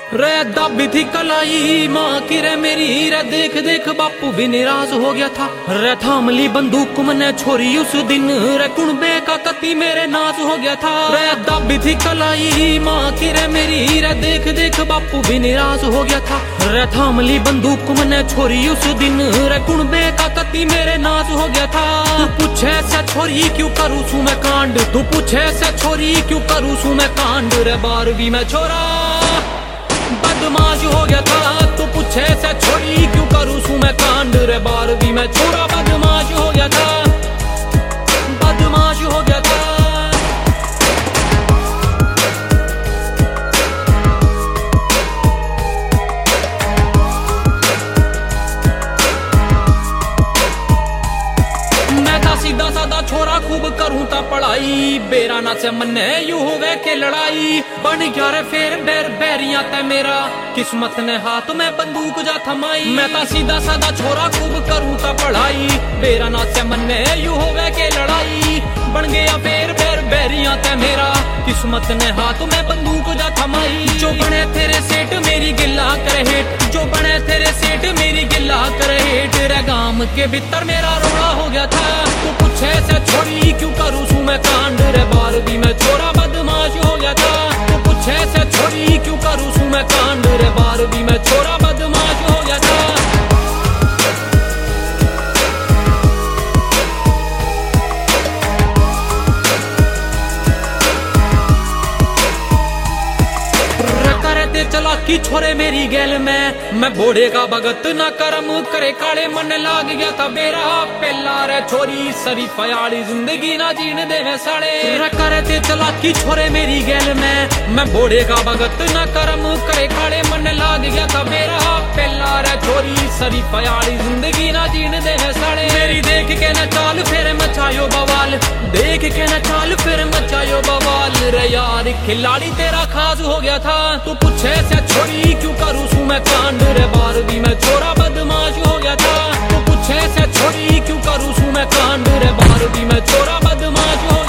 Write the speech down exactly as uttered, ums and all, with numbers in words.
रे दाबी थी कलाई माँ की रे मेरी रे देख देख बापू भी निराश हो गया था। रे थाम ली बंदूक मने छोरी उस दिन रे कुणबे का कत्ती मेरे नाश हो गया था। रे दाबी थी कलाई माँ की रे मेरी रे देख देख बापू भी निराश हो गया था। रे थाम ली बंदूक मने छोरी उस दिन रे कुणबे का कत्ती मेरे नाश हो गया था। तू पूछे से छोरी क्यों करूँ सू मैं कांड, तू पूछे से छोरी क्यों करूँ सू मैं कांड। रे बारहवीं में छोरा बदमाश हो गया था। तू पूछे से छोरी क्यों करूँ सू मैं कांड। रे बारहवीं में छोरा बदमाश हो गया था, बदमाश हो गया था। सीधा साधा छोरा खूब करूं ता पढ़ाई, बेरा ना से मन्ने यू हो गए के लड़ाई। बन गया रे फेर बैर बैरिया ते मेरा, किस्मत ने हाथ में बंदूक जा थमाई। मैं ता सीधा साधा छोरा खूब करूं ता पढ़ाई, बेरा ना से मन्ने यू हो गए के लड़ाई। बन गया फेर बैर बैरिया ते मेरा, किस्मत ने हाथ में बंदूक जा थमाई। जो बने तेरे सेठ मेरी गिल्ला करे हेट, जो बने तेरे सेठ मेरी गिल्ला करे हेट। रे गाम के भीतर मेरा रोड़ा हो गया था। तू पूछे से छोरी क्यों करूँ सू मैं कांड। रे बारहवीं में छोरा बदमाश हो गया था। तू पूछे से छोरी क्यों करूँ सू मैं कांड। रे बारहवीं में छोरा बदमाश हो गया था। चला की छोरे मेरी गैल में, मैं बोड़े का भगत ना करम करे काले मन लाग गया था बेरा। पहला रे छोरी सरी पयाली जिंदगी ना जीने दे मैं साड़े। करते चला की छोरे मेरी गैल में, मैं बोड़े का भगत ना करम करे काले मन लाग गया था बेरा। पहला रे छोरी सरी पयाली जिंदगी ना जीने दे मैं साड़े। मेरी देख के न चाल फिर मचायो बवाल, देख के न चाल फिर मचायो बवाल। रे यार खिलाड़ी तेरा खास हो गया था। तू पूछे से छोरी क्यों करूँ सू मैं कांड। रे बारहवीं में छोरा बदमाश हो गया था। तू पूछे से छोरी क्यों करूँ सू मैं कांड। रे बारहवीं में छोरा बदमाश हो गया था।